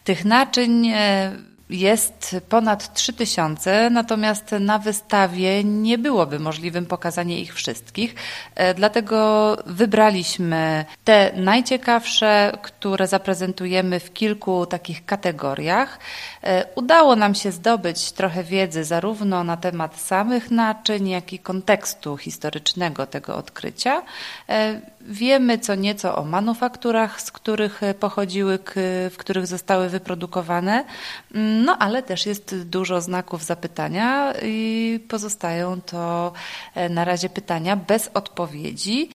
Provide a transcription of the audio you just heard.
Tych naczyń jest ponad 3000, natomiast na wystawie nie byłoby możliwym pokazanie ich wszystkich. Dlatego wybraliśmy te najciekawsze, które zaprezentujemy w kilku takich kategoriach. Udało nam się zdobyć trochę wiedzy zarówno na temat samych naczyń, jak i kontekstu historycznego tego odkrycia. Wiemy co nieco o manufakturach, z których pochodziły, w których zostały wyprodukowane, no ale też jest dużo znaków zapytania i pozostają to na razie pytania bez odpowiedzi.